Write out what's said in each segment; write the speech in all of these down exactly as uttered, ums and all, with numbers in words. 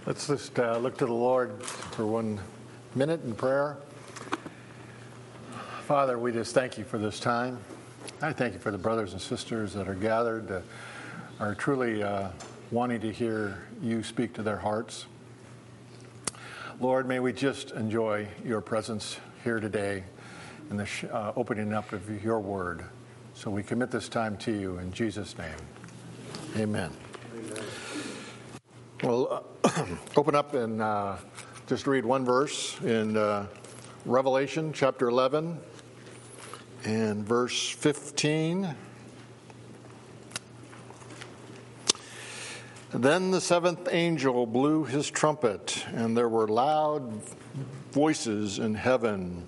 Let's just uh, look to the Lord for one minute in prayer. Father, we just thank you for this time. I thank you for the brothers and sisters that are gathered, that are truly uh, wanting to hear you speak to their hearts. Lord, may we just enjoy your presence here today in the sh- uh, opening up of your word. So we commit this time to you in Jesus' name. Amen. Amen. Well, uh, open up and uh, just read one verse in uh, Revelation chapter eleven and verse fifteen. Then the seventh angel blew his trumpet, and there were loud voices in heaven,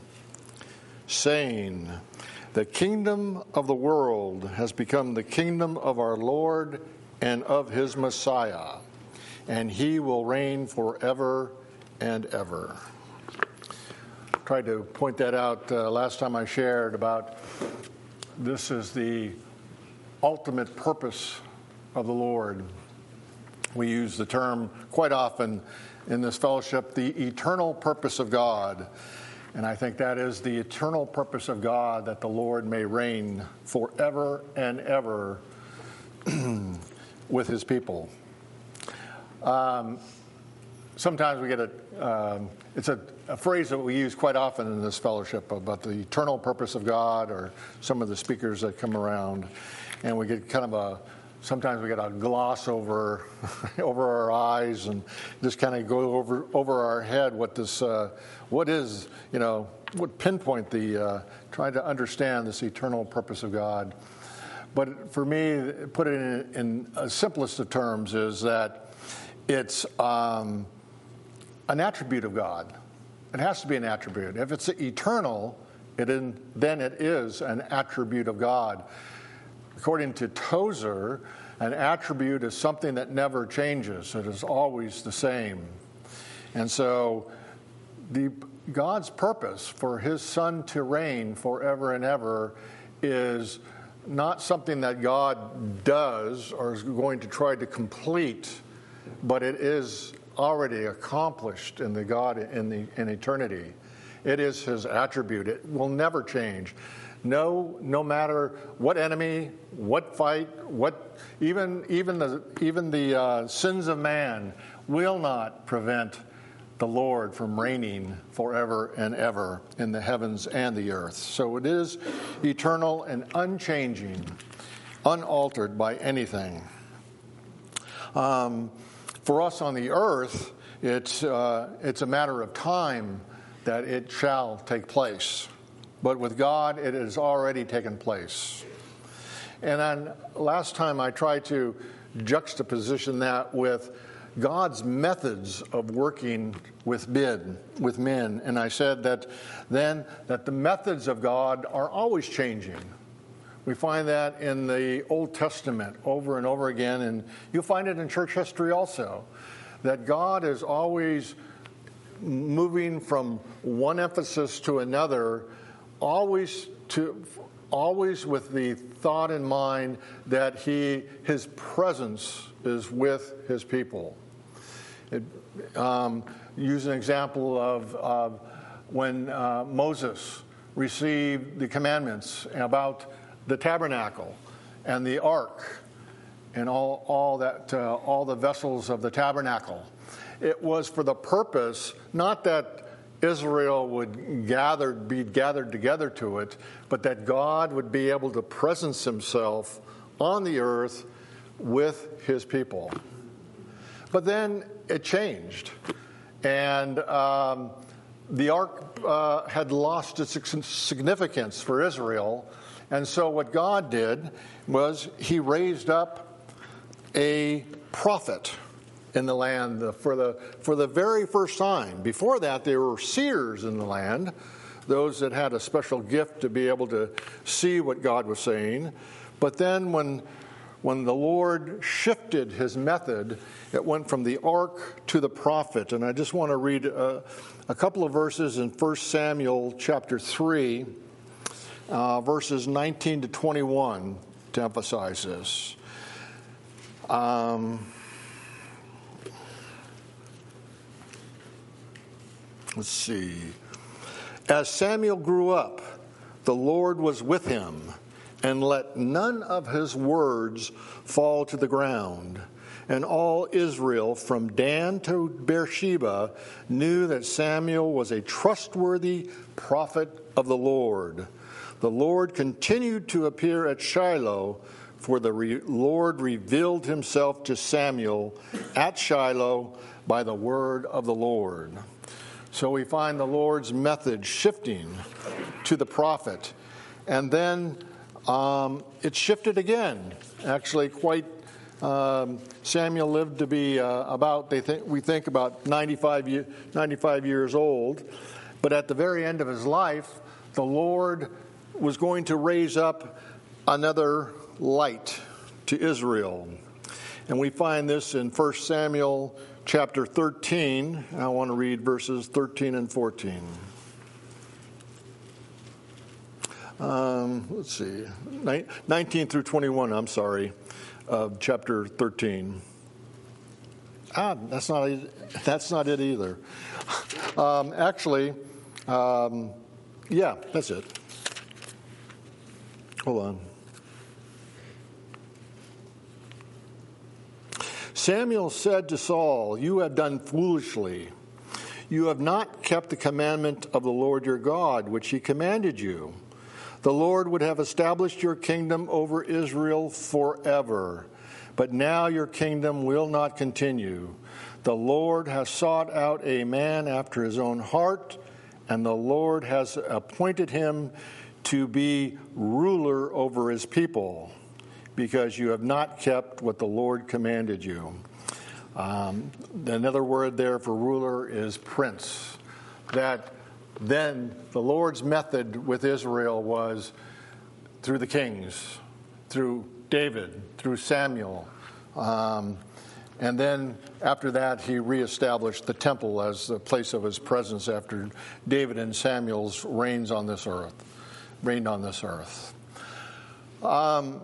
saying, "The kingdom of the world has become the kingdom of our Lord and of his Messiah, and he will reign forever and ever." Tried to point that out uh, last time I shared about this is the ultimate purpose of the Lord. We use the term quite often in this fellowship, the eternal purpose of God. And I think that is the eternal purpose of God, that the Lord may reign forever and ever with his people. Um, sometimes we get a, um, it's a, a phrase that we use quite often in this fellowship about the eternal purpose of God, or some of the speakers that come around. And we get kind of a, sometimes we get a gloss over over our eyes and just kind of go over over our head what this, uh, what is, you know, what pinpoint the, uh, trying to understand this eternal purpose of God. But for me, put it in, in the simplest of terms, is that it's um, an attribute of God. It has to be an attribute. If it's eternal, it in, then it is an attribute of God. According to Tozer, an attribute is something that never changes. It is always the same. And so the God's purpose for his Son to reign forever and ever is not something that God does or is going to try to complete, but it is already accomplished in the God in the in eternity. It is his attribute. It will never change. No, no matter what enemy, what fight, what even even the even the uh, sins of man will not prevent the Lord from reigning forever and ever in the heavens and the earth. So it is eternal and unchanging, unaltered by anything. Um, for us on the earth, it's uh, it's a matter of time that it shall take place. But with God, it has already taken place. And then last time I tried to juxtaposition that with God's methods of working with men, with men. And I said that then that the methods of God are always changing. We find that in the Old Testament over and over again, and you'll find it in church history also, that God is always moving from one emphasis to another, always to always with the thought in mind that he his presence is with his people. It, um, use an example of, of when uh, Moses received the commandments about the tabernacle and the ark and all all that uh, all the vessels of the tabernacle. It was for the purpose not that Israel would gather, be gathered together to it, but that God would be able to presence himself on the earth with his people. But then it changed, and um, the ark uh, had lost its significance for Israel, and so what God did was he raised up a prophet in the land for the for the very first time. Before that, there were seers in the land, those that had a special gift to be able to see what God was saying. But then when when the Lord shifted his method, it went from the ark to the prophet. And I just want to read a, a couple of verses in First Samuel chapter three, uh, verses nineteen to twenty-one, to emphasize this. Um, Let's see. As Samuel grew up, the Lord was with him, and let none of his words fall to the ground. And all Israel, from Dan to Beersheba, knew that Samuel was a trustworthy prophet of the Lord. The Lord continued to appear at Shiloh, for the re- Lord revealed himself to Samuel at Shiloh by the word of the Lord. So we find the Lord's method shifting to the prophet. And then um, it shifted again. Actually, quite um, Samuel lived to be uh, about, they think we think about ninety-five, ninety-five years old. But at the very end of his life, the Lord was going to raise up another light to Israel. And we find this in First Samuel chapter thirteen. I want to read verses thirteen and fourteen. Um, let's see, nineteen through twenty-one, I'm sorry, of chapter thirteen. Ah, that's not, that's not it either. Um, actually, um, yeah, that's it. Hold on. Samuel said to Saul, "You have done foolishly. You have not kept the commandment of the Lord your God, which he commanded you. The Lord would have established your kingdom over Israel forever. But now your kingdom will not continue. The Lord has sought out a man after his own heart, and the Lord has appointed him to be ruler over his people, because you have not kept what the Lord commanded you." Um, another word there for ruler is prince. That then the Lord's method with Israel was through the kings, through David, through Samuel. Um, and then after that, he reestablished the temple as the place of his presence after David and Samuel's reigns on this earth, reigned on this earth. Um,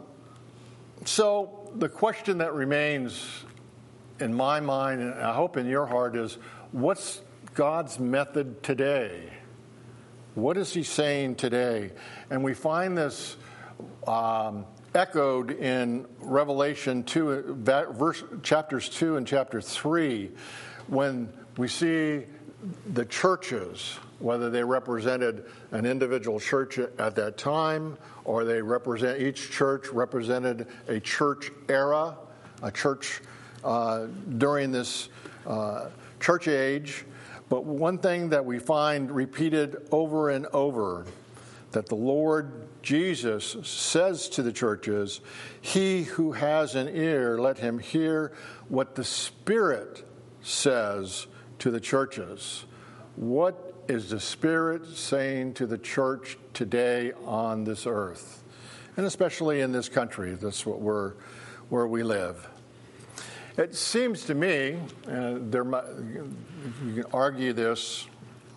so the question that remains in my mind, and I hope in your heart, is what's God's method today? What is he saying today? And we find this um, echoed in Revelation two, verse, chapters two and chapter three, when we see the churches, whether they represented an individual church at that time, or they represent, each church represented a church era, a church uh, during this uh, church age. But one thing that we find repeated over and over, that the Lord Jesus says to the churches, "He who has an ear, let him hear what the Spirit says to the churches." What is the Spirit saying to the church today on this earth? And especially in this country, that's what we're, where we live. It seems to me, uh, there you can argue this,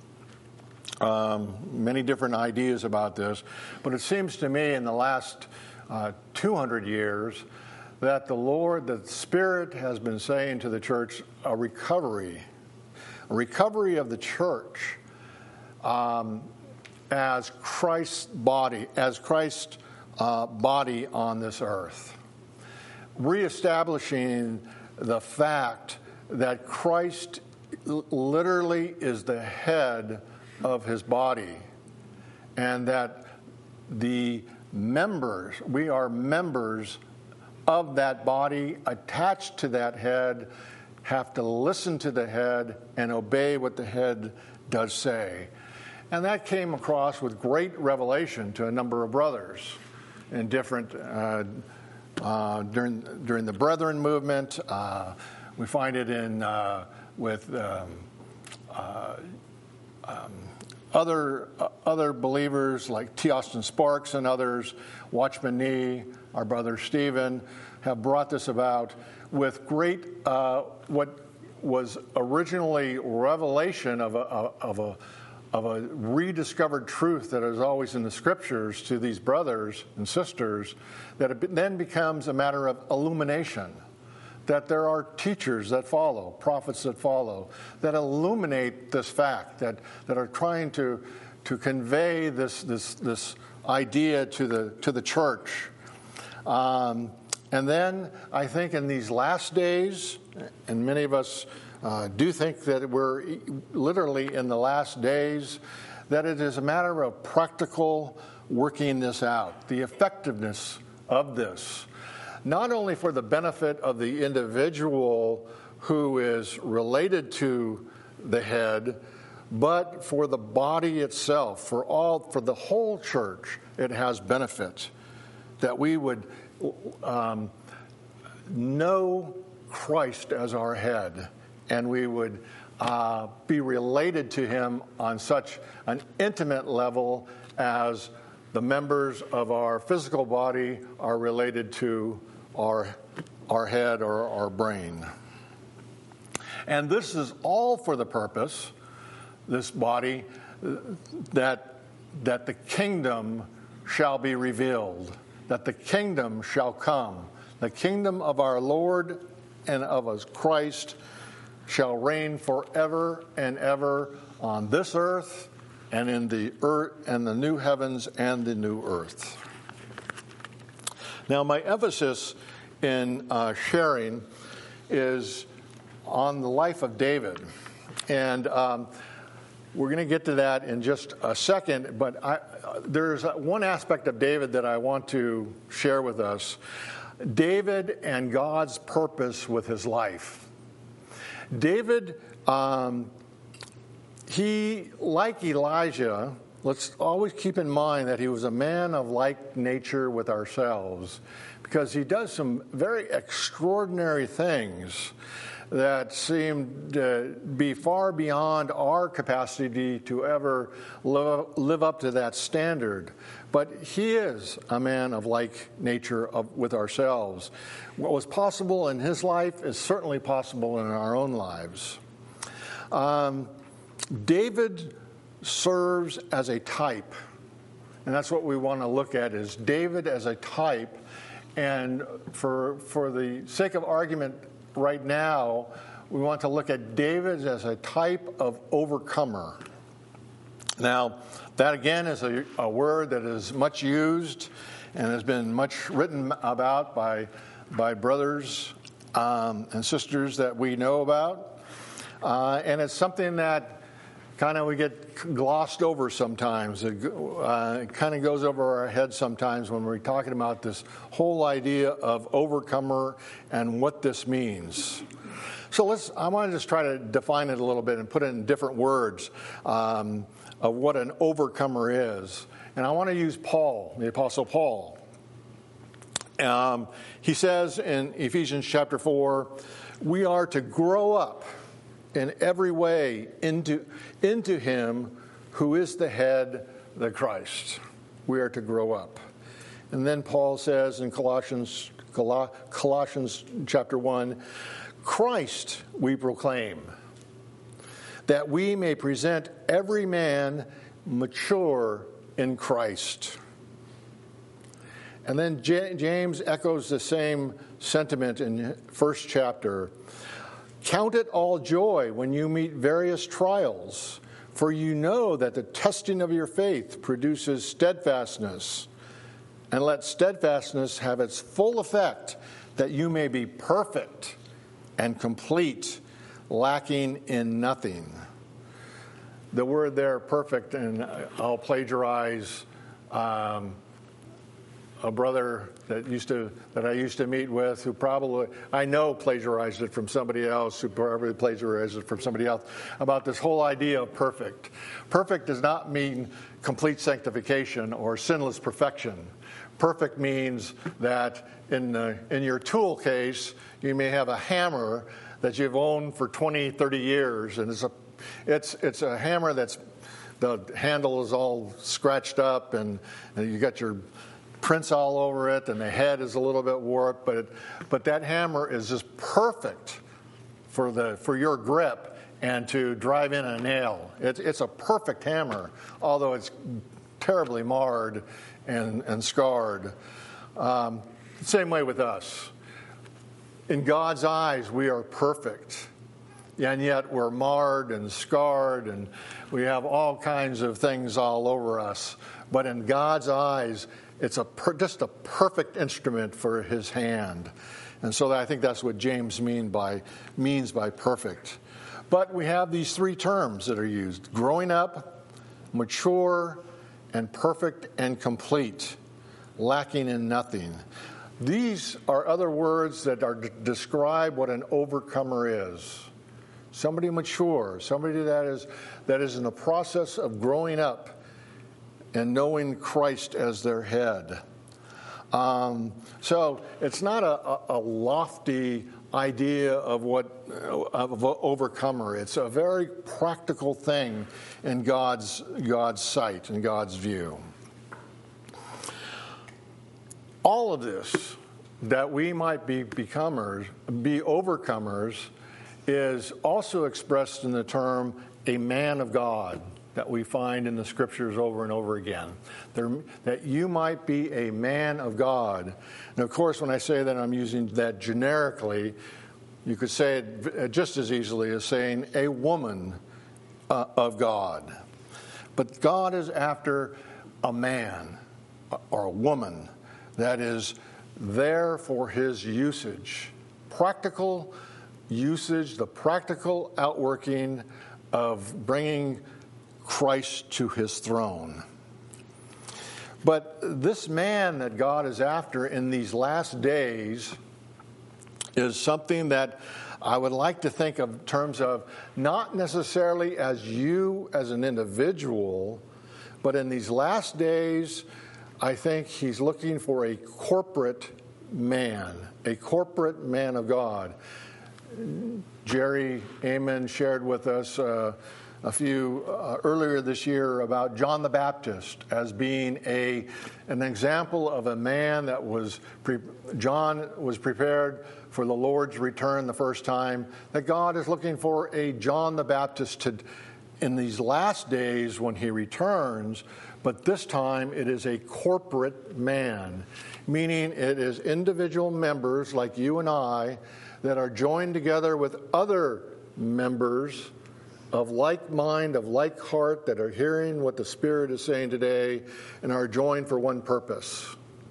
um, many different ideas about this, but it seems to me in the last uh, two hundred years that the Lord, the Spirit has been saying to the church a recovery, a recovery of the church um, as Christ's body, as Christ's uh, body on this earth, reestablishing the fact that Christ literally is the head of his body, and that the members, we are members of that body, attached to that head, have to listen to the head and obey what the head does say. And that came across with great revelation to a number of brothers in different uh, Uh, during during the Brethren movement. Uh, we find it in uh, with um, uh, um, other uh, other believers like T. Austin Sparks and others. Watchman Nee, our brother Stephen, have brought this about with great uh, what was originally revelation of a of a of a rediscovered truth that is always in the scriptures to these brothers and sisters, that it then becomes a matter of illumination, that there are teachers that follow, prophets that follow, that illuminate this fact, that, that are trying to, to convey this, this, this idea to the, to the church. Um, and then I think in these last days, and many of us uh, do think that we're literally in the last days, that it is a matter of practical working this out, the effectiveness of this, not only for the benefit of the individual who is related to the head, but for the body itself, for all, for the whole church. It has benefit that we would um, know Christ as our head, and we would uh, be related to him on such an intimate level as the members of our physical body are related to our, our head or our brain. And this is all for the purpose, this body, that, that the kingdom shall be revealed, that the kingdom shall come. The kingdom of our Lord and of us Christ shall reign forever and ever on this earth and in the earth and the new heavens and the new earth. Now, my emphasis in uh, sharing is on the life of David, and um, we're going to get to that in just a second. But I, uh, there's one aspect of David that I want to share with us: David and God's purpose with his life. David, um, he, like Elijah, let's always keep in mind that he was a man of like nature with ourselves, because he does some very extraordinary things that seem to be far beyond our capacity to ever live, live up to that standard. But he is a man of like nature of, with ourselves. What was possible in his life is certainly possible in our own lives. Um, David serves as a type, and that's what we want to look at, is David as a type. And for for the sake of argument right now, we want to look at David as a type of overcomer. Now, that again is a, a word that is much used and has been much written about by by brothers um, and sisters that we know about, uh, and it's something that kind of we get glossed over sometimes. It, uh, it kind of goes over our heads sometimes when we're talking about this whole idea of overcomer and what this means. So let's. I want to just try to define it a little bit and put it in different words um, of what an overcomer is. And I want to use Paul, the Apostle Paul. Um, he says in Ephesians chapter four, we are to grow up in every way into, into him who is the head, the Christ. We are to grow up. And then Paul says in Colossians, Colossians chapter one, Christ we proclaim, that we may present every man mature in Christ. And then James echoes the same sentiment in first chapter. Count it all joy when you meet various trials, for you know that the testing of your faith produces steadfastness. And let steadfastness have its full effect, that you may be perfect and complete, lacking in nothing. The word there, perfect, and I'll plagiarize um, a brother that used to that I used to meet with, who probably I know plagiarized it from somebody else, who probably plagiarized it from somebody else, about this whole idea of perfect. Perfect does not mean complete sanctification or sinless perfection. Perfect means that in the, in your tool case, you may have a hammer that you've owned for twenty, thirty years, and it's a it's it's a hammer that's the handle is all scratched up, and, and you got your prints all over it, and the head is a little bit warped, but it, but that hammer is just perfect for the for your grip and to drive in a nail. It's it's a perfect hammer, although it's terribly marred and and scarred. Um, same way with us. in God's eyes, we are perfect. And yet we're marred and scarred, and we have all kinds of things all over us. But in God's eyes, it's a per, just a perfect instrument for his hand. And so I think that's what James mean by, means by perfect. But we have these three terms that are used: growing up, mature, and perfect and complete, lacking in nothing. These are other words that are describe what an overcomer is. Somebody mature, somebody that is that is in the process of growing up and knowing Christ as their head. Um, so it's not a, a lofty idea of what of an overcomer. It's a very practical thing in God's God's sight, in God's view. All of this, that we might be becomers, be overcomers, is also expressed in the term a man of God that we find in the scriptures over and over again. There, that you might be a man of God. And of course, when I say that, I'm using that generically. You could say it just as easily as saying a woman uh, of God. But God is after a man or a woman that is there for his usage. Practical usage, the practical outworking of bringing Christ to his throne. But this man that God is after in these last days is something that I would like to think of in terms of not necessarily as you as an individual, but in these last days, I think he's looking for a corporate man, a corporate man of God. Jerry Amen shared with us uh, a few uh, earlier this year about John the Baptist as being a an example of a man that was pre- John was prepared for the Lord's return the first time. That God is looking for a John the Baptist to, in these last days when he returns, but this time it is a corporate man, meaning it is individual members like you and I that are joined together with other members of like mind, of like heart, that are hearing what the Spirit is saying today and are joined for one purpose.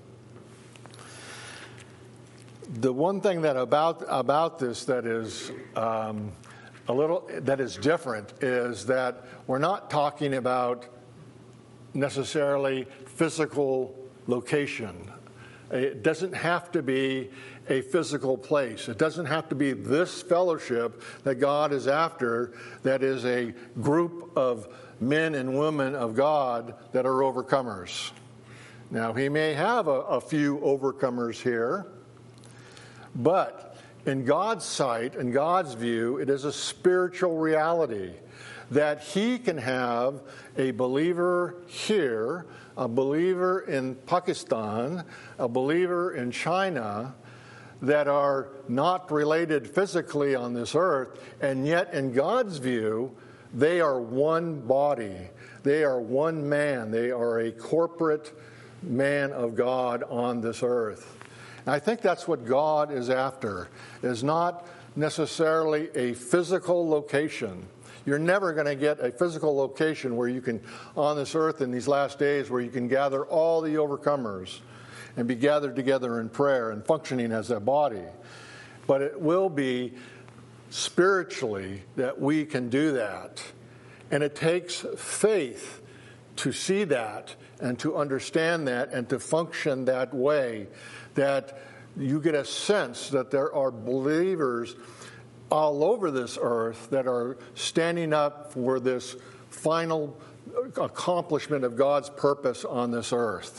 The one thing that about about this that is um, a little that is different is that we're not talking about necessarily physical location. It doesn't have to be a physical place. It doesn't have to be this fellowship that God is after, that is a group of men and women of God that are overcomers. Now, he may have a, a few overcomers here, but in God's sight, in God's view, it is a spiritual reality that he can have a believer here, a believer in Pakistan, a believer in China, that are not related physically on this earth, and yet in God's view, they are one body. They are one man. They are a corporate man of God on this earth. And I think that's what God is after, is not necessarily a physical location. You're never going to get a physical location where you can, on this earth in these last days, where you can gather all the overcomers and be gathered together in prayer and functioning as a body. But it will be spiritually that we can do that. And it takes faith to see that and to understand that and to function that way, that you get a sense that there are believers all over this earth that are standing up for this final accomplishment of God's purpose on this earth.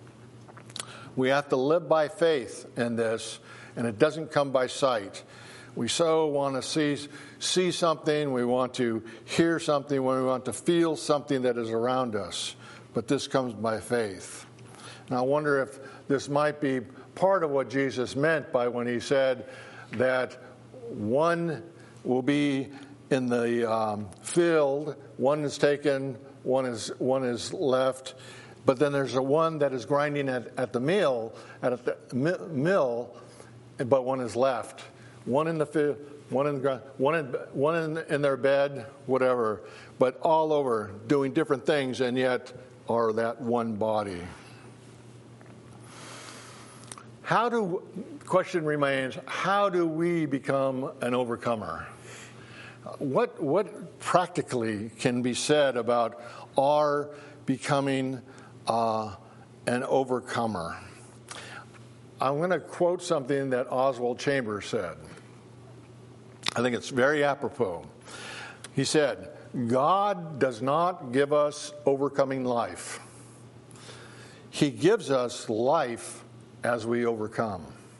We have to live by faith in this, and it doesn't come by sight. We so want to see, see something, we want to hear something, we want to feel something that is around us, but this comes by faith. And I wonder if this might be part of what Jesus meant by when he said that one will be in the um, field, one is taken, one is one is left, but then there's a one that is grinding at, at the mill, at the mill, but one is left. One in the field, one in the ground, one in one in, in their bed, whatever. But all over doing different things, and yet are that one body. How do, the question remains, how do we become an overcomer? What, what practically can be said about our becoming uh, an overcomer? I'm going to quote something that Oswald Chambers said. I think it's very apropos. He said, God does not give us overcoming life. He gives us life as we overcome.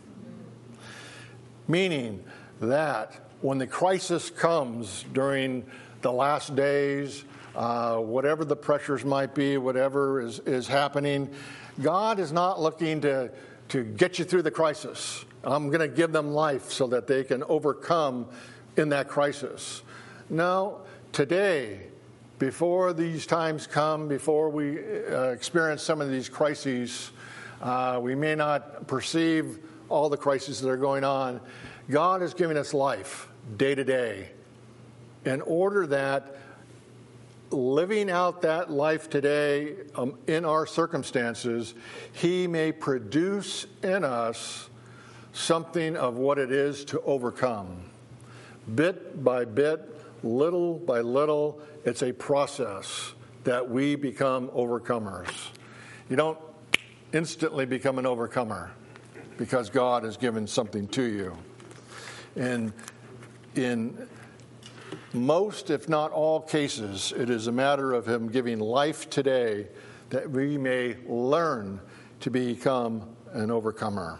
Meaning that when the crisis comes during the last days, uh, whatever the pressures might be, whatever is, is happening, God is not looking to, to get you through the crisis. I'm going to give them life so that they can overcome in that crisis. No, today, before these times come, before we uh, experience some of these crises, uh, we may not perceive all the crises that are going on. God is giving us life day to day in order that living out that life today um, in our circumstances, He may produce in us something of what it is to overcome. Bit by bit, little by little, it's a process that we become overcomers. You don't instantly become an overcomer because God has given something to you. And in most, if not all cases, it is a matter of Him giving life today that we may learn to become an overcomer.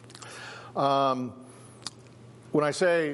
Um, when I say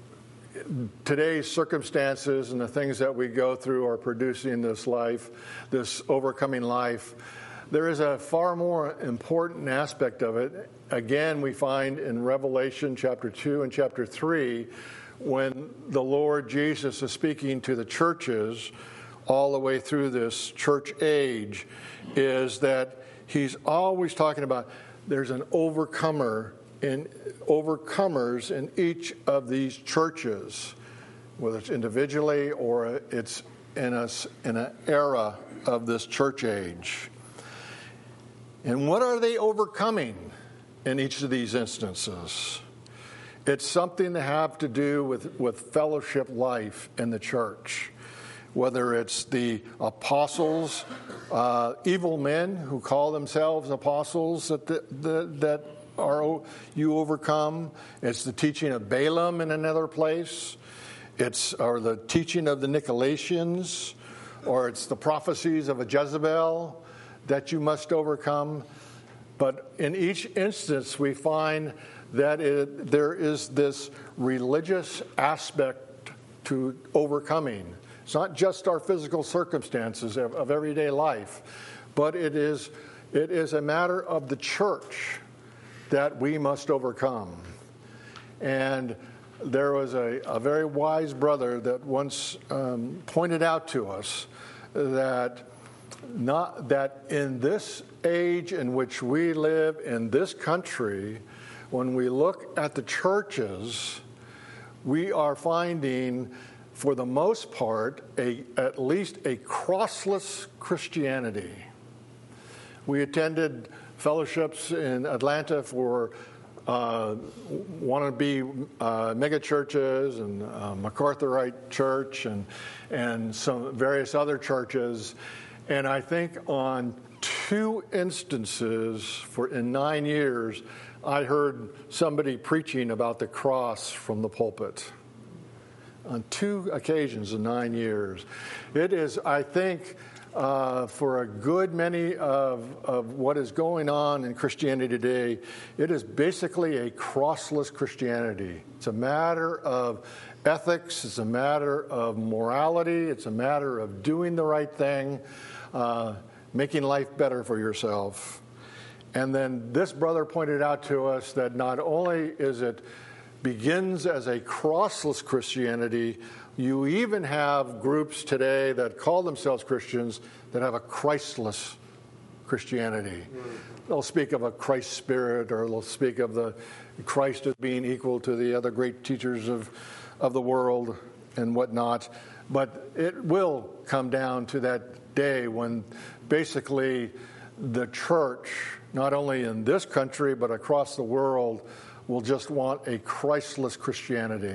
today's circumstances and the things that we go through are producing this life, this overcoming life, there is a far more important aspect of it. Again, we find in Revelation chapter two and chapter three, when the Lord Jesus is speaking to the churches all the way through this church age, is that He's always talking about there's an overcomer in overcomers in each of these churches, whether it's individually or it's in a, in an era of this church age. And what are they overcoming in each of these instances? It's something that have to do with, with fellowship life in the church, whether it's the apostles, uh, evil men who call themselves apostles that the, the, that are you overcome. It's the teaching of Balaam in another place. It's or the teaching of the Nicolaitans, or it's the prophecies of a Jezebel that you must overcome. But in each instance, we find that it, there is this religious aspect to overcoming. It's not just our physical circumstances of, of everyday life, but it is it is a matter of the church that we must overcome. And there was a, a very wise brother that once um, pointed out to us that not that in this age in which we live in this country, when we look at the churches, we are finding, for the most part, a at least a crossless Christianity. We attended fellowships in Atlanta for uh, want to be uh, mega churches and uh, MacArthurite Church and and some various other churches, and I think on two instances for in nine years, I heard somebody preaching about the cross from the pulpit. On two occasions in nine years, it is, I think. Uh, for a good many of, of what is going on in Christianity today, it is basically a crossless Christianity. It's a matter of ethics. It's a matter of morality. It's a matter of doing the right thing, uh, making life better for yourself. And then this brother pointed out to us that not only is it begins as a crossless Christianity, you even have groups today that call themselves Christians that have a Christless Christianity. they'll speak of a Christ spirit, or they'll speak of the Christ as being equal to the other great teachers of, of the world and whatnot. But it will come down to that day when basically the church, not only in this country but across the world, will just want a Christless Christianity.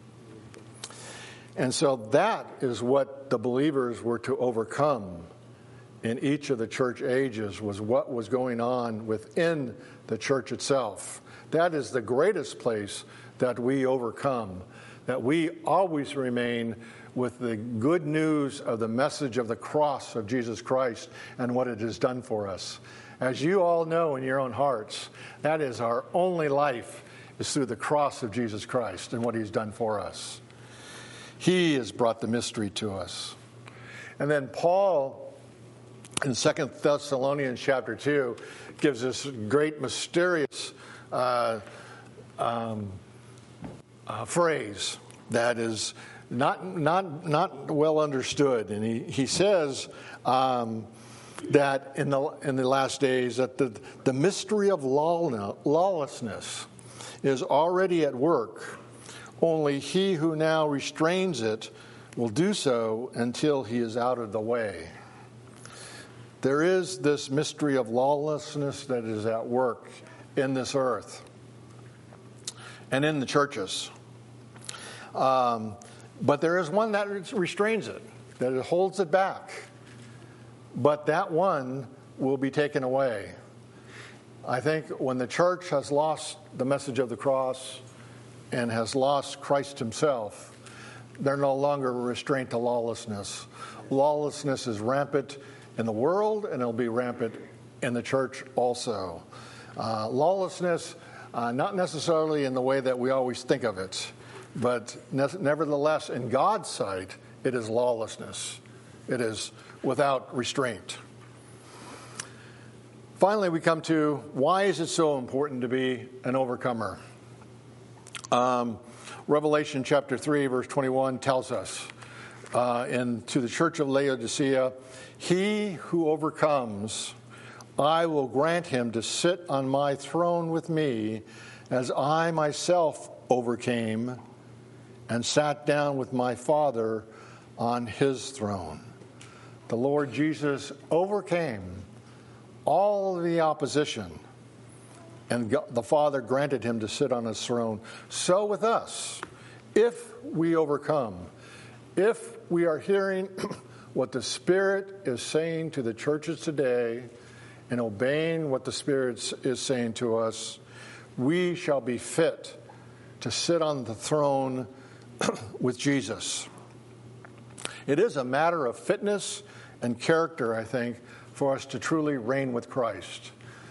And so that is what the believers were to overcome in each of the church ages, was what was going on within the church itself. That is the greatest place that we overcome, that we always remain with the good news of the message of the cross of Jesus Christ and what it has done for us. As you all know in your own hearts, that is our only life, is through the cross of Jesus Christ and what he's done for us. He has brought the mystery to us. And then Paul, in Second Thessalonians chapter two, gives this great mysterious uh, um, uh, phrase that is not not not well understood. And he, he says um, that in the in the last days that the, the mystery of law, lawlessness is already at work. Only he who now restrains it will do so until he is out of the way. There is this mystery of lawlessness that is at work in this earth and in the churches. Um, but there is one that restrains it, that it holds it back. But that one will be taken away. I think when the church has lost the message of the cross and has lost Christ himself, they're no longer a restraint to lawlessness. Lawlessness is rampant in the world, and it'll be rampant in the church also. Uh, lawlessness, uh, not necessarily in the way that we always think of it, but ne- nevertheless, in God's sight, it is lawlessness. It is without restraint. Finally, we come to, why is it so important to be an overcomer? Um, Revelation chapter three, verse twenty-one tells us, uh, and to the church of Laodicea, he who overcomes, I will grant him to sit on my throne with me, as I myself overcame and sat down with my Father on his throne. The Lord Jesus overcame all the opposition, and God, the Father granted him to sit on his throne. So with us, if we overcome, if we are hearing what the Spirit is saying to the churches today and obeying what the Spirit is saying to us, we shall be fit to sit on the throne with Jesus. It is a matter of fitness and character, I think, for us to truly reign with Christ.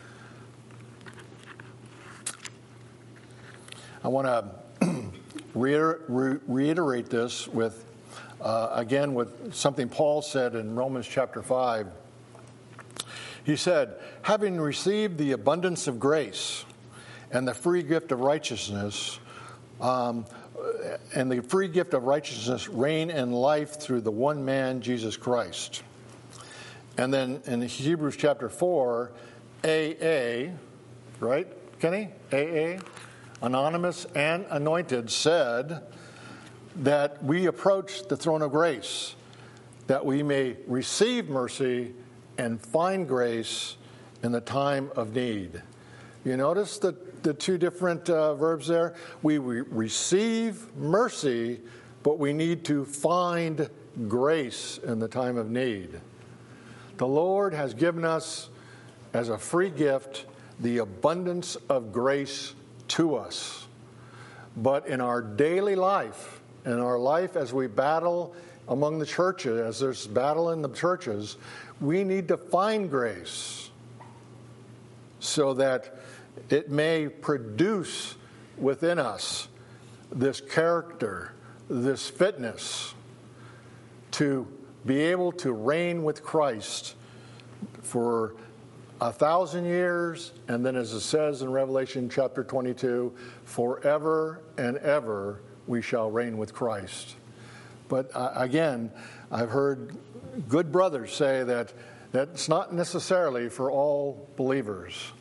I want to reiterate this with, uh, again, with something Paul said in Romans chapter five. He said, having received the abundance of grace and the free gift of righteousness, um, and the free gift of righteousness reign in life through the one man, Jesus Christ. And then in Hebrews chapter four, A A, right, Kenny? A A, anonymous and anointed, said that we approach the throne of grace, that we may receive mercy and find grace in the time of need. You notice the, the two different uh, verbs there? We re- receive mercy, but we need to find grace in the time of need. The Lord has given us as a free gift the abundance of grace to us. But in our daily life, in our life as we battle among the churches, as there's battle in the churches, we need to find grace so that it may produce within us this character, this fitness to be able to reign with Christ for a thousand years, and then as it says in Revelation chapter twenty-two, forever and ever we shall reign with Christ. But uh, again, I've heard good brothers say that that's not necessarily for all believers.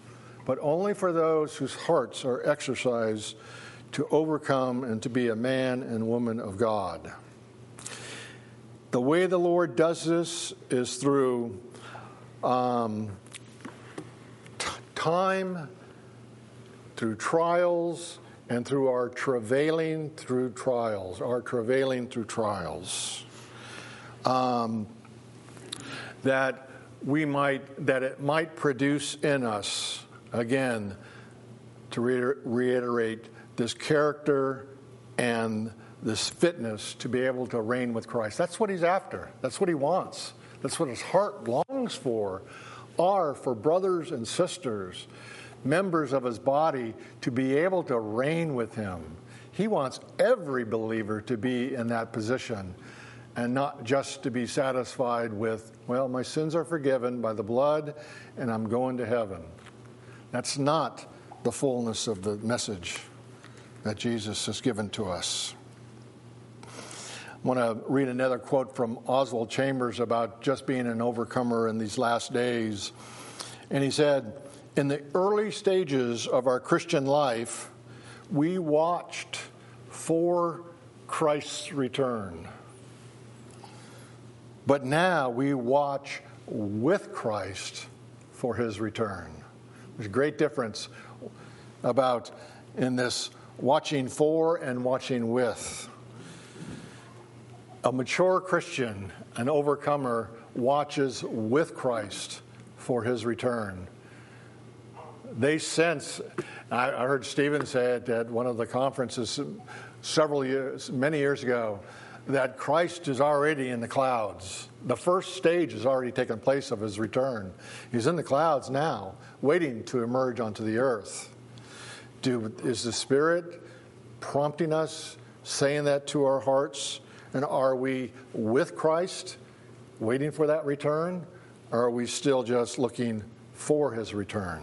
but only for those whose hearts are exercised to overcome and to be a man and woman of God. The way the Lord does this is through um, t- time, through trials, and through our travailing through trials, our travailing through trials. Um, that we might, that it might produce in us, again, to re- reiterate, this character and this fitness to be able to reign with Christ. That's what he's after. That's what he wants. That's what his heart longs for, are for brothers and sisters, members of his body, to be able to reign with him. He wants every believer to be in that position and not just to be satisfied with, well, my sins are forgiven by the blood and I'm going to heaven. That's not the fullness of the message that Jesus has given to us. I want to read another quote from Oswald Chambers about just being an overcomer in these last days. And he said, in the early stages of our Christian life, we watched for Christ's return. But now we watch with Christ for his return. There's a great difference about in this watching for and watching with. A mature Christian, an overcomer, watches with Christ for his return. They sense, I heard Stephen say it at one of the conferences several years, many years ago, that Christ is already in the clouds. The first stage has already taken place of his return. He's in the clouds now, waiting to emerge onto the earth. Do, is the Spirit prompting us, saying that to our hearts? And are we with Christ, waiting for that return? Or are we still just looking for his return?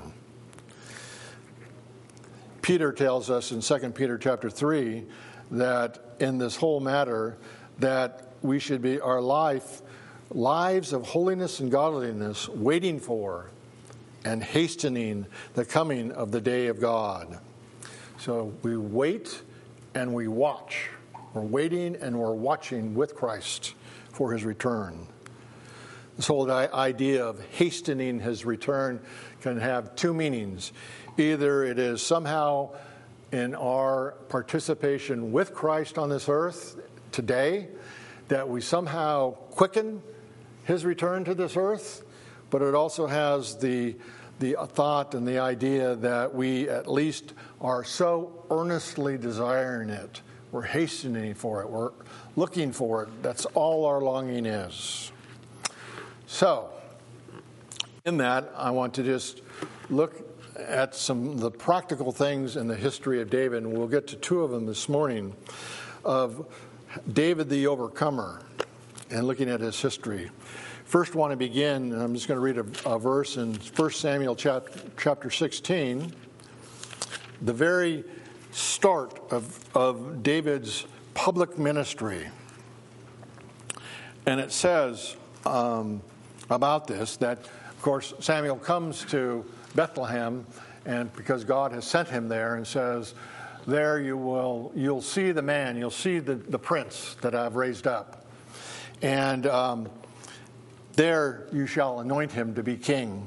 Peter tells us in Second Peter chapter three that in this whole matter that we should be our life, lives of holiness and godliness, waiting for and hastening the coming of the day of God. So we wait and we watch. We're waiting and we're watching with Christ for his return. This whole idea of hastening his return can have two meanings. Either it is somehow in our participation with Christ on this earth today, that we somehow quicken his return to this earth, but it also has the the thought and the idea that we at least are so earnestly desiring it. We're hastening for it. We're looking for it. That's all our longing is. So, in that, I want to just look at some of the practical things in the history of David, and we'll get to two of them this morning, of David the overcomer, and looking at his history. First, I want to begin, and I'm just going to read a, a verse in First Samuel chapter, chapter sixteen, the very start of, of David's public ministry. And it says um, about this that, of course, Samuel comes to Bethlehem, and because God has sent him there, and says, there you will, you'll see the man, you'll see the, the prince that I've raised up. And um, there you shall anoint him to be king.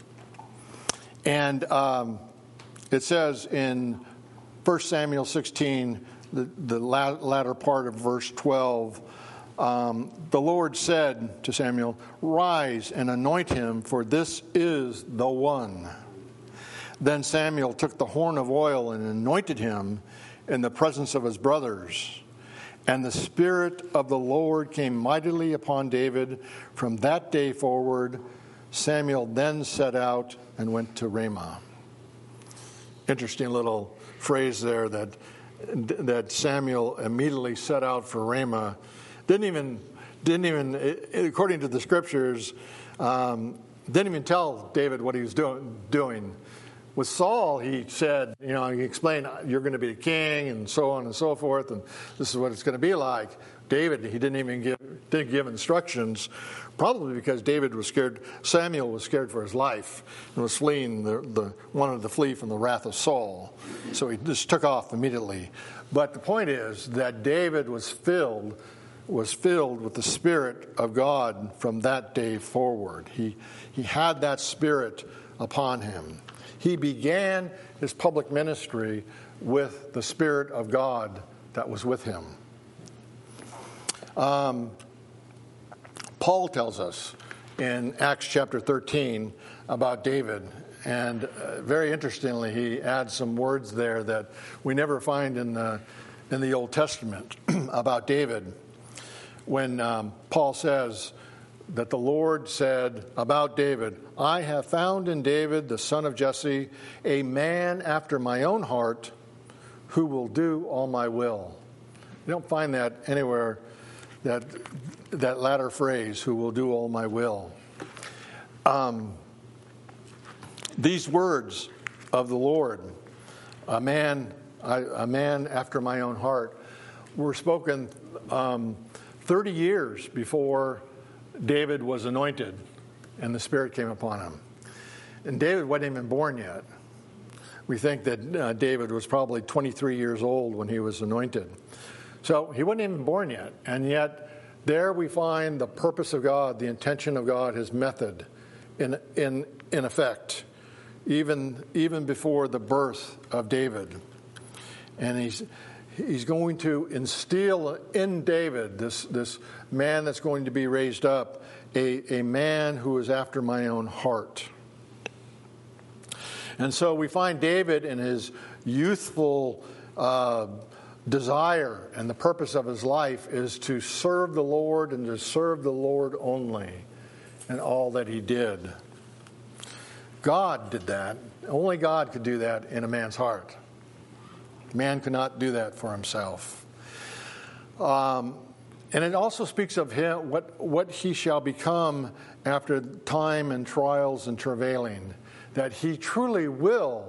And um, it says in First Samuel sixteen, the, the latter part of verse twelve, um, the Lord said to Samuel, rise and anoint him, for this is the one. Then Samuel took the horn of oil and anointed him in the presence of his brothers. And the Spirit of the Lord came mightily upon David. From that day forward, Samuel then set out and went to Ramah. Interesting little phrase there that that Samuel immediately set out for Ramah. Didn't even, didn't even, according to the scriptures, um, didn't even tell David what he was doing. doing. With Saul, he said, you know, he explained, you're going to be the king, and so on and so forth, and this is what it's going to be like. David, he didn't even give, didn't give instructions, probably because David was scared, Samuel was scared for his life and was fleeing, the, the wanted to flee from the wrath of Saul. So he just took off immediately. But the point is that David was filled, was filled with the Spirit of God from that day forward. He, he had that Spirit upon him. He began his public ministry with the Spirit of God that was with him. Um, Paul tells us in Acts chapter thirteen about David, and uh, very interestingly, he adds some words there that we never find in the in the Old Testament about David. When um, Paul says that the Lord said about David, "I have found in David, the son of Jesse, a man after my own heart, who will do all my will." You don't find that anywhere. That that latter phrase, "who will do all my will." Um, these words of the Lord, a man, I, a man after my own heart, were spoken um, thirty years before David was anointed and the Spirit came upon him. And David wasn't even born yet. We think that uh, David was probably twenty-three years old when he was anointed. So he wasn't even born yet, and yet there we find the purpose of God, the intention of God, his method in in in effect, even even before the birth of David. And he's he's going to instill in David, this this man that's going to be raised up, a, a man who is after my own heart. And so we find David in his youthful uh desire, and the purpose of his life is to serve the Lord and to serve the Lord only in all that he did. God did that. Only God could do that in a man's heart. Man could not do that for himself. Um, and it also speaks of him, what, what he shall become after time and trials and travailing, that he truly will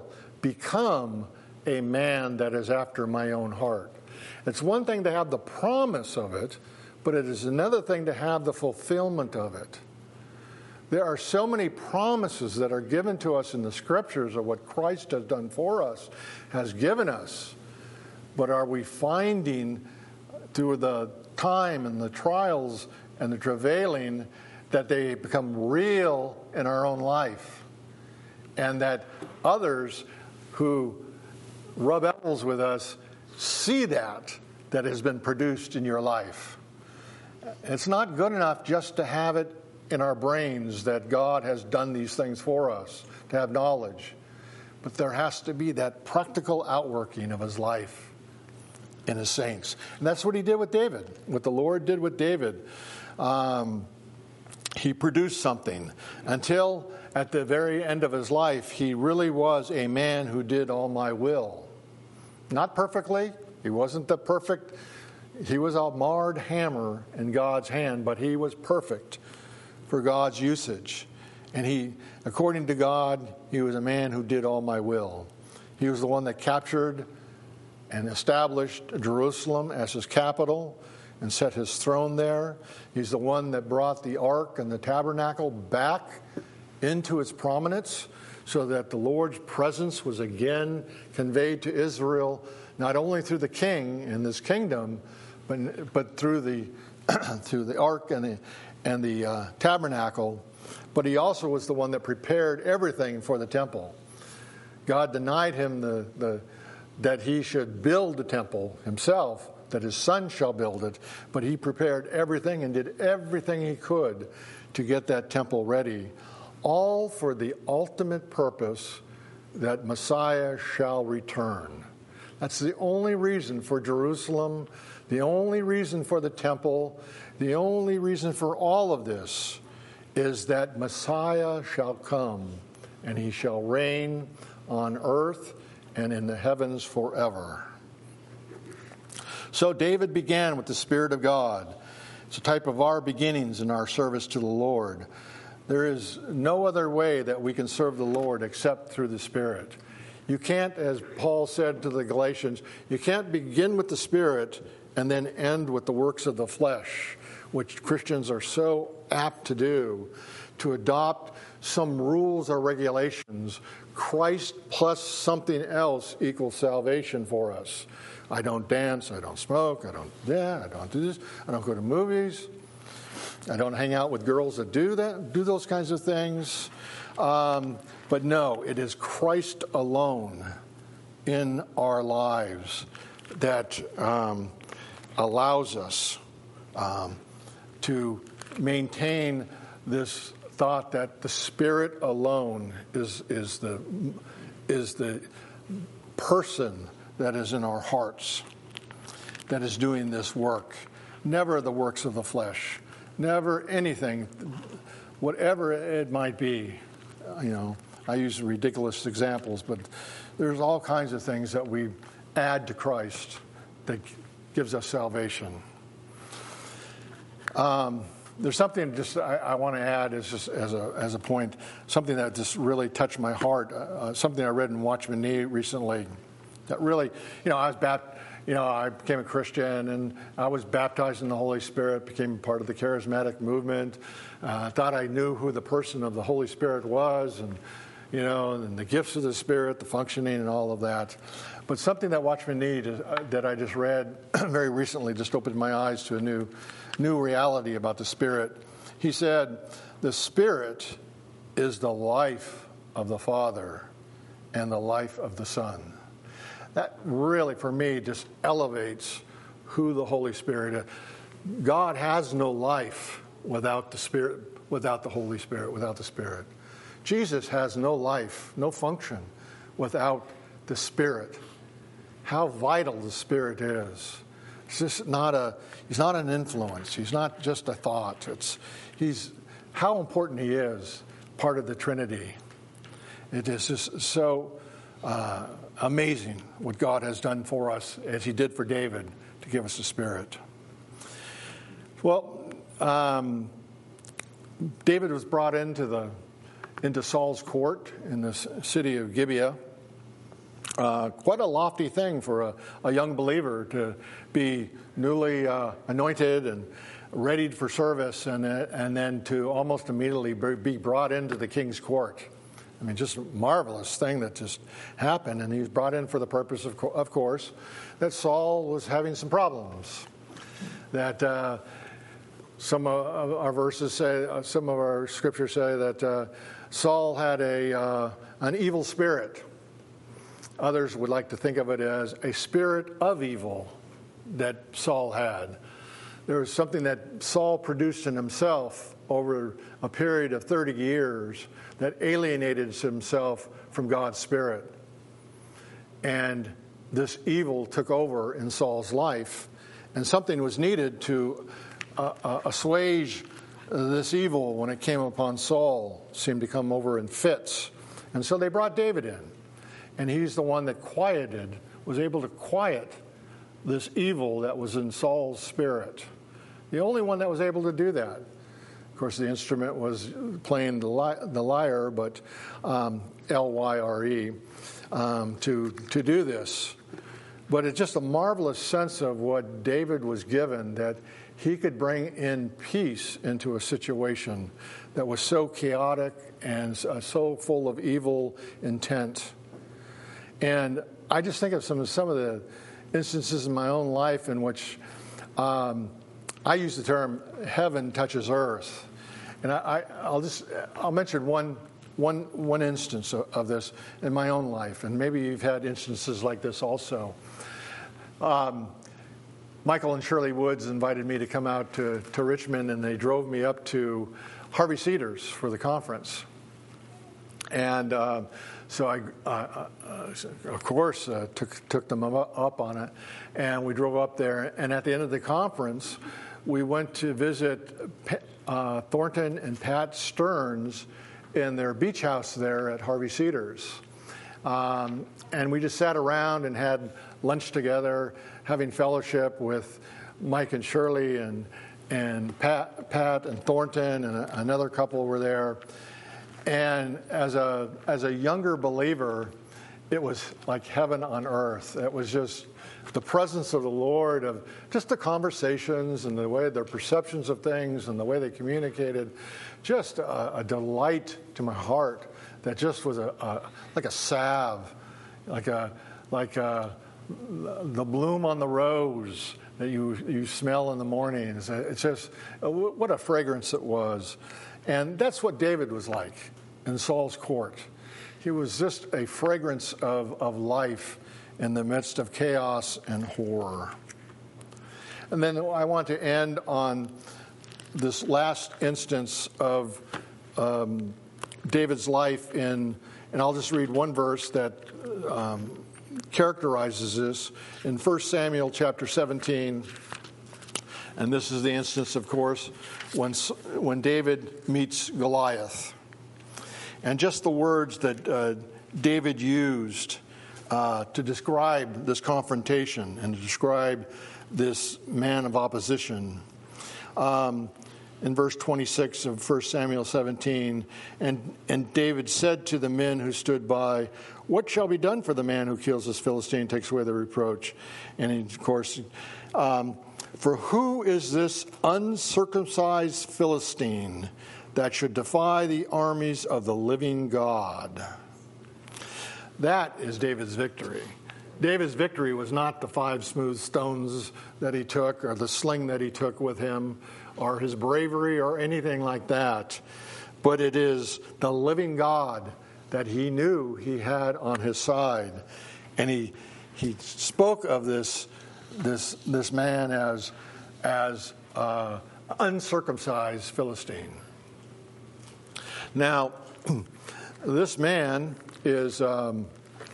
become a man that is after my own heart. It's one thing to have the promise of it, but it is another thing to have the fulfillment of it. There are so many promises that are given to us in the Scriptures of what Christ has done for us, has given us. But are we finding through the time and the trials and the travailing that they become real in our own life? And that others who rub elbows with us see that that has been produced in your life. It's not good enough just to have it in our brains that God has done these things for us, to have knowledge. But there has to be that practical outworking of his life in his saints. And that's what he did with David. What the Lord did with David. Um, he produced something until at the very end of his life, he really was a man who did all my will. Not perfectly. He wasn't the perfect. He was a marred hammer in God's hand, but he was perfect for God's usage. And he, according to God, he was a man who did all my will. He was the one that captured and established Jerusalem as his capital and set his throne there. He's the one that brought the ark and the tabernacle back into its prominence, so that the Lord's presence was again conveyed to Israel, not only through the king in this kingdom, but but through the through the ark and the and the uh, tabernacle. But he also was the one that prepared everything for the temple. God denied him the, the that he should build the temple himself, that his son shall build it, but he prepared everything and did everything he could to get that temple ready. All for the ultimate purpose that Messiah shall return. That's the only reason for Jerusalem, the only reason for the temple, the only reason for all of this is that Messiah shall come and he shall reign on earth and in the heavens forever. So David began with the Spirit of God. It's a type of our beginnings in our service to the Lord. There is no other way that we can serve the Lord except through the Spirit. You can't, as Paul said to the Galatians, you can't begin with the Spirit and then end with the works of the flesh, which Christians are so apt to do, to adopt some rules or regulations. Christ plus something else equals salvation for us. I don't dance, I don't smoke, I don't, yeah, I don't do this, I don't go to movies, I don't hang out with girls that do that, do those kinds of things. Um, but no, it is Christ alone in our lives that um, allows us um, to maintain this thought that the Spirit alone is is the is the person that is in our hearts that is doing this work. Never the works of the flesh. Never anything, whatever it might be. You know, I use ridiculous examples, but there's all kinds of things that we add to Christ that gives us salvation. Um, there's something just I, I want to add as just as a as a point, something that just really touched my heart. Uh, something I read in Watchman Nee recently that really, you know, I was baptized. You know, I became a Christian, and I was baptized in the Holy Spirit, became part of the charismatic movement. I uh, thought I knew who the person of the Holy Spirit was, and, you know, and the gifts of the Spirit, the functioning, and all of that. But something that Watchman Nee uh, that I just read very recently just opened my eyes to a new, new reality about the Spirit. He said, the Spirit is the life of the Father and the life of the Son. That really, for me, just elevates who the Holy Spirit is. God has no life without the Spirit, without the Holy Spirit, without the Spirit. Jesus has no life, no function without the Spirit. How vital the Spirit is. It's just not a, he's not an influence. He's not just a thought. It's, he's, how important he is, part of the Trinity. It is just so uh, amazing what God has done for us, as he did for David, to give us the Spirit. Well, um, David was brought into the into Saul's court in the city of Gibeah. Uh, quite a lofty thing for a, a young believer to be newly uh, anointed and readied for service, and uh, and then to almost immediately be brought into the king's court. I mean, just a marvelous thing that just happened. And he was brought in for the purpose, of, co- of course, that Saul was having some problems. That uh, some of our verses say, uh, some of our scriptures say that uh, Saul had a uh, an evil spirit. Others would like to think of it as a spirit of evil that Saul had. There was something that Saul produced in himself over a period of thirty years that alienated himself from God's Spirit. And this evil took over in Saul's life, and something was needed to uh, uh, assuage this evil when it came upon Saul. It seemed to come over in fits. And so they brought David in, and he's the one that quieted, was able to quiet this evil that was in Saul's spirit. The only one that was able to do that. Of course, the instrument was playing the, li- the lyre, but um, L Y R E, um, to, to do this. But it's just a marvelous sense of what David was given, that he could bring in peace into a situation that was so chaotic and uh, so full of evil intent. And I just think of some, some of the instances in my own life in which um, I use the term heaven touches earth. And I, I, I'll just I'll mention one one one instance of, of this in my own life, and maybe you've had instances like this also. Um, Michael and Shirley Woods invited me to come out to, to Richmond, and they drove me up to Harvey Cedars for the conference. And uh, so I, uh, uh, of course, uh, took took them up on it, and we drove up there. And at the end of the conference, we went to visit uh, Thornton and Pat Stearns in their beach house there at Harvey Cedars. Um, and we just sat around and had lunch together, having fellowship with Mike and Shirley, and and Pat, Pat and Thornton, and a, another couple were there. And as a as a younger believer, it was like heaven on earth. It was just the presence of the Lord, of just the conversations and the way their perceptions of things and the way they communicated, just a, a delight to my heart that just was a, a like a salve, like a like a, the bloom on the rose that you you smell in the mornings. It's just what a fragrance it was, and that's what David was like in Saul's court. He was just a fragrance of, of life in the midst of chaos and horror. And then I want to end on this last instance of um, David's life in, and I'll just read one verse that um, characterizes this in First Samuel chapter seventeen. And this is the instance, of course, when, when David meets Goliath. And just the words that uh, David used uh, to describe this confrontation and to describe this man of opposition. Um, in verse twenty-six of First Samuel seventeen, and, and David said to the men who stood by, "What shall be done for the man who kills this Philistine, takes away the reproach?" And he, of course, um, for who is this uncircumcised Philistine that should defy the armies of the living God? That is David's victory. David's victory was not the five smooth stones that he took or the sling that he took with him or his bravery or anything like that, but it is the living God that he knew he had on his side. And he he spoke of this this this man as as uh, uncircumcised Philistine. Now, this man is um,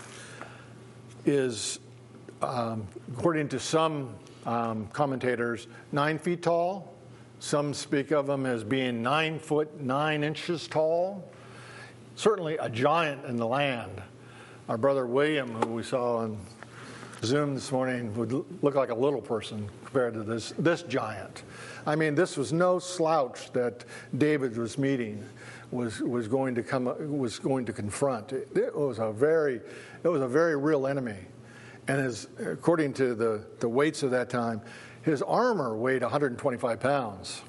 is um, according to some um, commentators, nine feet tall. Some speak of him as being nine foot nine inches tall. Certainly a giant in the land. Our brother William, who we saw on Zoom this morning, would look like a little person compared to this this giant. I mean, this was no slouch that David was meeting. was was going to come was going to confront. It, it was a very it was a very real enemy, and as according to the, the weights of that time, his armor weighed one hundred twenty-five pounds.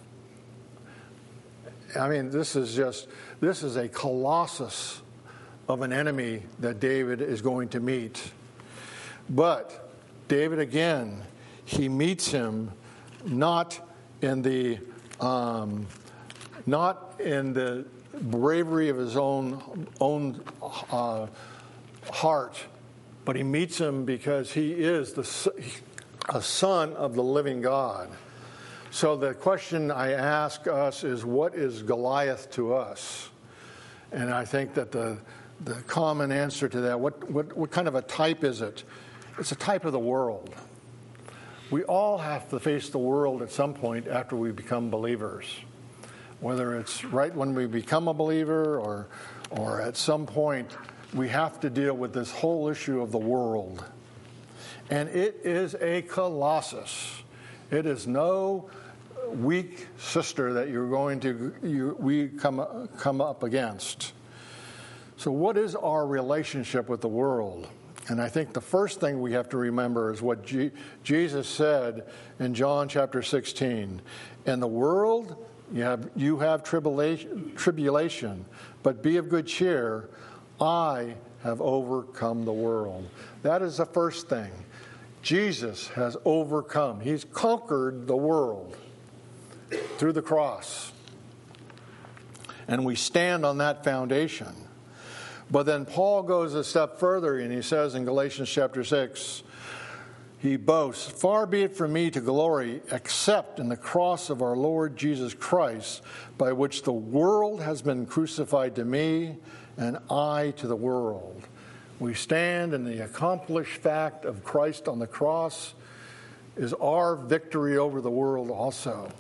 I mean, this is just this is a colossus of an enemy that David is going to meet. But David again, he meets him not in the um, not in the bravery of his own own uh, heart, but he meets him because he is the a son of the living God. So the question I ask us is, what is Goliath to us? And I think that the the common answer to that, what what what kind of a type is it? It's a type of the world. We all have to face the world at some point after we become believers. Whether it's right when we become a believer or or at some point, we have to deal with this whole issue of the world. And it is a colossus. It is no weak sister that you're going to you, we come come up against. So what is our relationship with the world? And I think the first thing we have to remember is what G- Jesus said in John chapter sixteen. In the world, you have you have tribulation, tribulation, but be of good cheer. I have overcome the world. That is the first thing. Jesus has overcome. He's conquered the world through the cross. And we stand on that foundation. But then Paul goes a step further and he says in Galatians chapter six, he boasts, "Far be it from me to glory except in the cross of our Lord Jesus Christ, by which the world has been crucified to me and I to the world." We stand in the accomplished fact of Christ on the cross is our victory over the world also.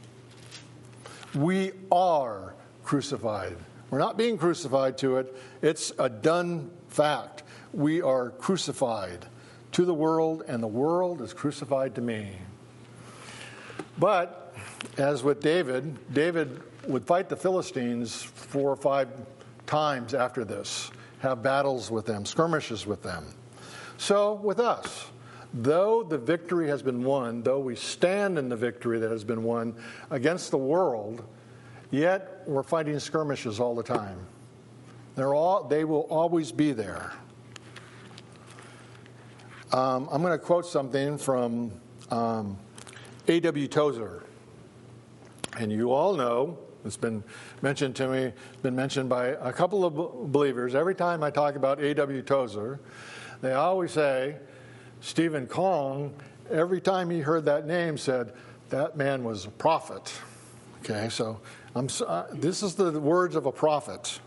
We are crucified. We're not being crucified to it. It's a done fact. We are crucified to the world, and the world is crucified to me. But, as with David, David would fight the Philistines four or five times after this. have battles with them, skirmishes with them. So with us, though the victory has been won, though we stand in the victory that has been won against the world, yet we're fighting skirmishes all the time. They're all, they will always be there. Um, I'm going to quote something from um, A W Tozer. And you all know, it's been mentioned to me, been mentioned by a couple of believers. Every time I talk about A W Tozer, they always say, Stephen Kong, every time he heard that name, said, that man was a prophet. Okay, so I'm, uh, this is the words of a prophet.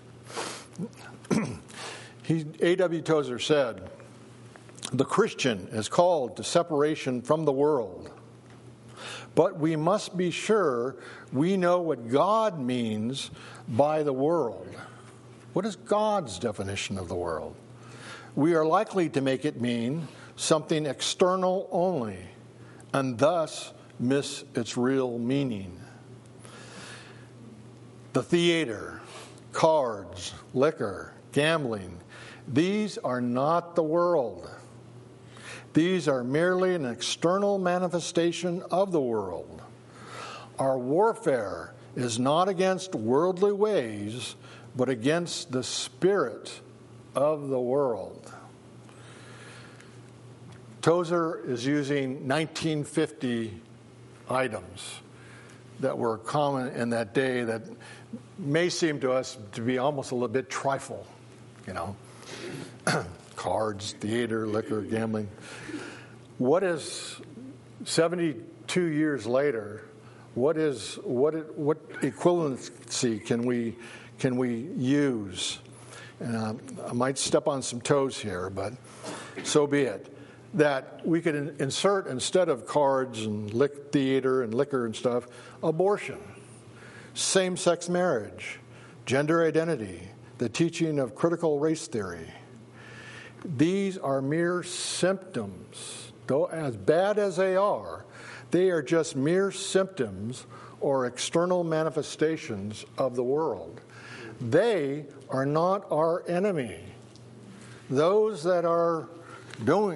he, A W Tozer said, the Christian is called to separation from the world, but we must be sure we know what God means by the world. What is God's definition of the world? We are likely to make it mean something external only, and thus miss its real meaning. The theater, cards, liquor, gambling, these are not the world. These are merely an external manifestation of the world. Our warfare is not against worldly ways, but against the spirit of the world. Tozer is using nineteen fifty items that were common in that day that may seem to us to be almost a little bit trifle, you know. Cards, theater, liquor, gambling. What is seventy-two years later? What is what what equivalency can we can we use? And um, I might step on some toes here, but so be it. That we could in, insert instead of cards and lic- theater and liquor and stuff, abortion, same-sex marriage, gender identity, the teaching of critical race theory. These are mere symptoms. Though as bad as they are, they are just mere symptoms or external manifestations of the world. They are not our enemy. Those that are doing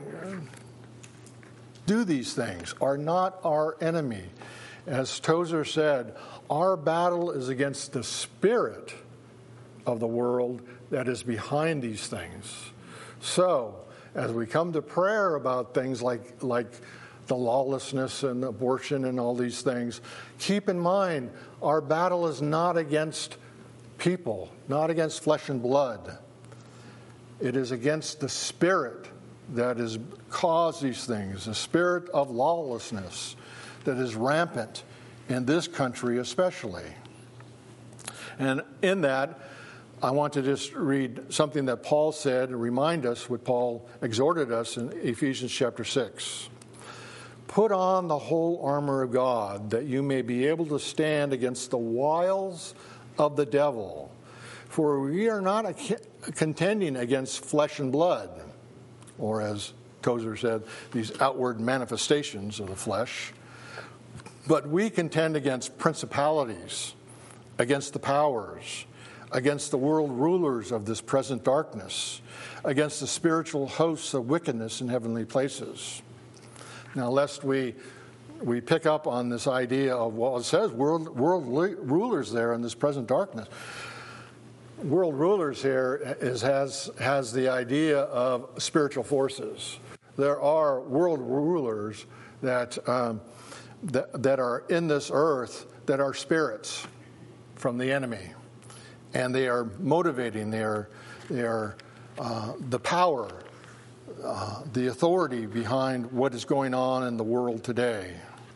do these things are not our enemy. As Tozer said, our battle is against the spirit of the world that is behind these things. So, as we come to prayer about things like, like the lawlessness and abortion and all these things, keep in mind our battle is not against people, not against flesh and blood. It is against the spirit that has caused these things, the spirit of lawlessness that is rampant in this country especially. And in that, I want to just read something that Paul said and remind us what Paul exhorted us in Ephesians chapter six. Put on the whole armor of God, that you may be able to stand against the wiles of the devil. For we are not a contending against flesh and blood, or as Tozer said, these outward manifestations of the flesh, but we contend against principalities, against the powers, against the world rulers of this present darkness, against the spiritual hosts of wickedness in heavenly places. Now, lest we we pick up on this idea of, well, it says world, world rulers there in this present darkness. World rulers here is, has, has the idea of spiritual forces. There are world rulers that, um, that, that are in this earth that are spirits from the enemy. And they are motivating, they are, they are uh, the power, uh, the authority behind what is going on in the world today.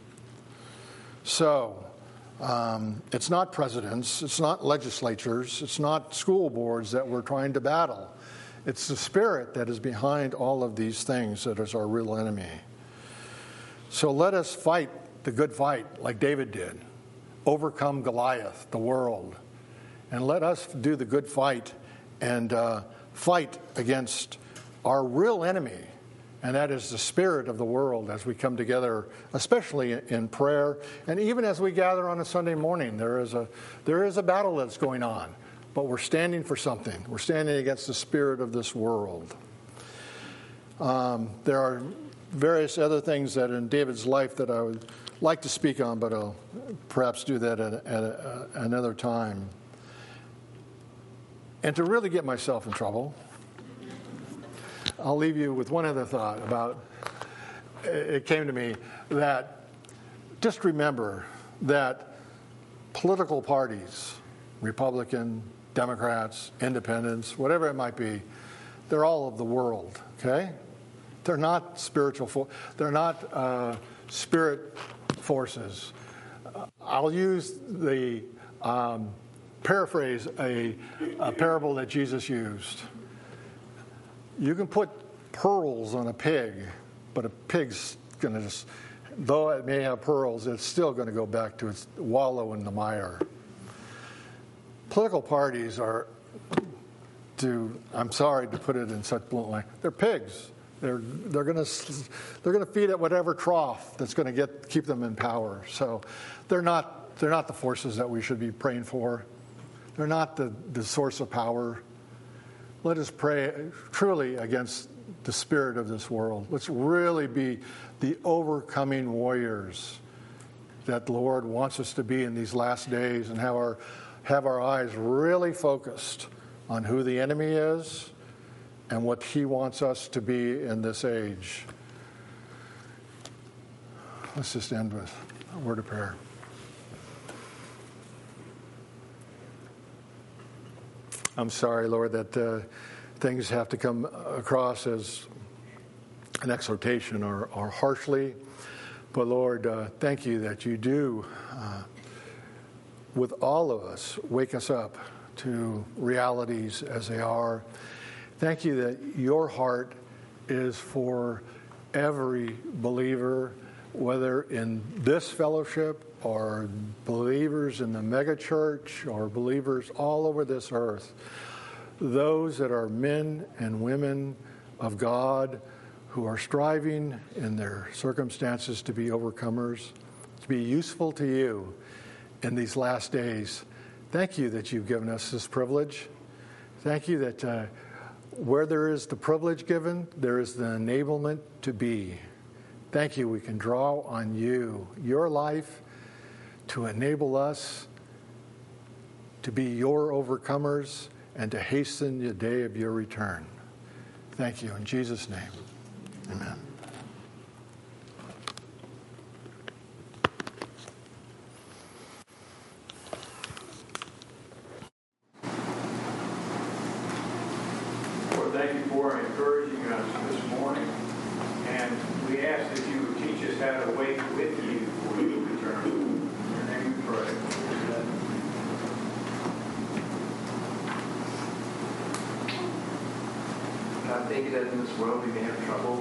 So, um, it's not presidents, it's not legislatures, it's not school boards that we're trying to battle. It's the spirit that is behind all of these things that is our real enemy. So let us fight the good fight like David did. Overcome Goliath, the world. And let us do the good fight and uh, fight against our real enemy, and that is the spirit of the world as we come together, especially in prayer. And even as we gather on a Sunday morning, there is a there is a battle that's going on. but we're standing for something. We're standing against the spirit of this world. Um, there are various other things that in David's life that I would like to speak on, but I'll perhaps do that at, at a, another time. And to really get myself in trouble, I'll leave you with one other thought about, it came to me that just remember that political parties, Republican, Democrats, Independents, whatever it might be, they're all of the world, okay? They're not spiritual, fo- they're not uh, spirit forces. Uh, I'll use the, um, paraphrase a, a parable that Jesus used. You can put pearls on a pig, but a pig's going to just, though it may have pearls, it's still going to go back to its wallow in the mire. Political parties are, to, I'm sorry to put it in such blunt language, they're pigs. They're they're going to they're going to feed at whatever trough that's going to get keep them in power. So they're not they're not the forces that we should be praying for. They're not the, the source of power. Let us pray truly against the spirit of this world. Let's really be the overcoming warriors that the Lord wants us to be in these last days, and have our have our eyes really focused on who the enemy is and what he wants us to be in this age. Let's just end with a word of prayer. I'm sorry, Lord, that uh, things have to come across as an exhortation or, or harshly. But Lord, uh, thank you that you do, uh, with all of us, wake us up to realities as they are. Thank you that your heart is for every believer, whether in this fellowship or believers in the megachurch or believers all over this earth. Those that are men and women of God who are striving in their circumstances to be overcomers, to be useful to you in these last days. Thank you that you've given us this privilege. Thank you that uh, where there is the privilege given, there is the enablement to be. Thank you, we can draw on you, your life, to enable us to be your overcomers and to hasten the day of your return. Thank you. In Jesus' name, amen. Lord, thank you for encouraging us this morning. And we ask that you would teach us how to wait with you for you return. In your name we pray. God, thank you that in this world we may have trouble,